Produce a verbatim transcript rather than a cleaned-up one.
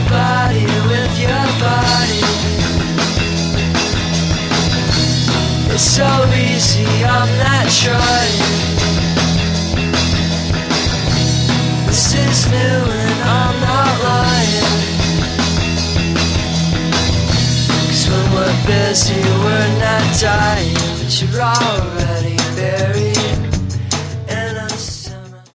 body with your body. It's so easy, I'm not trying. This is new and I'm not lying. 'Cause when we're busy we're not dying, but you're already buried.